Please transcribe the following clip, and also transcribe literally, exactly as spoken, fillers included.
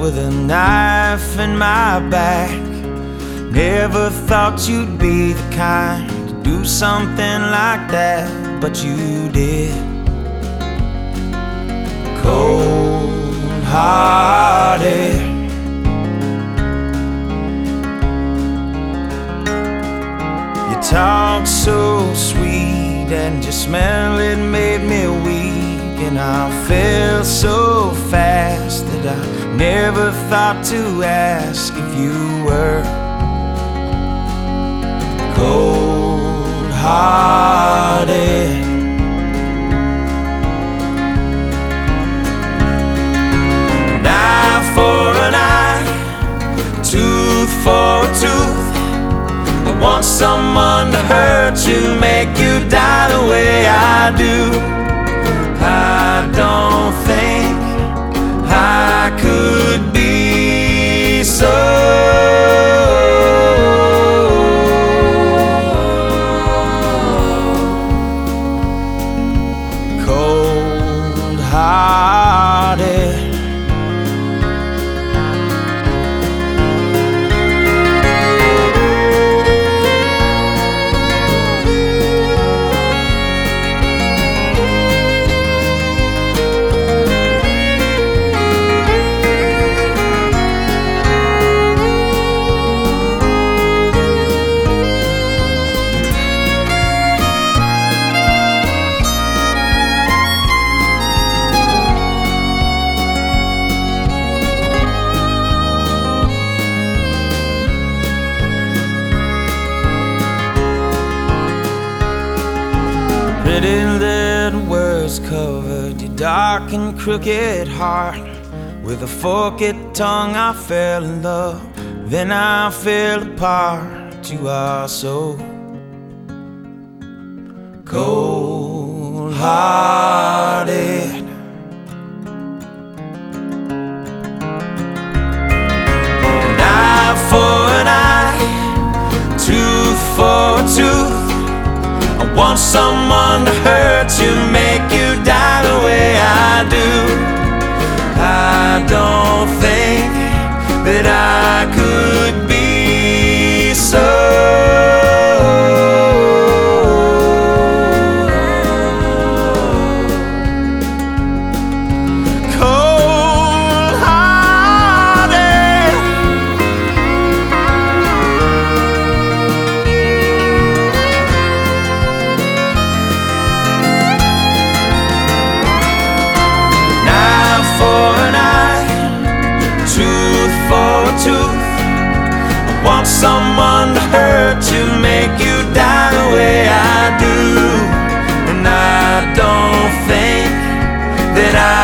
with a knife in my back. Never thought you'd be the kind to do something like that, but you did. Cold-hearted. You talk so sweet and your smell, it made me weak. And I fell so fast that I never thought to ask if you were cold-hearted. An eye for an eye, tooth for a tooth. I want someone to hurt you, make you die the way I do. I don't think I could be so cold-hearted. Pretty little words covered your dark and crooked heart. With a forked tongue I fell in love, then I fell apart. You are so cold-hearted. An eye for an eye, tooth for a tooth. I want someone to hurt you, make you die the way I do. I don't think that I could be so cold-hearted. Tooth. I want someone to hurt you, make you die the way I do. And I don't think that I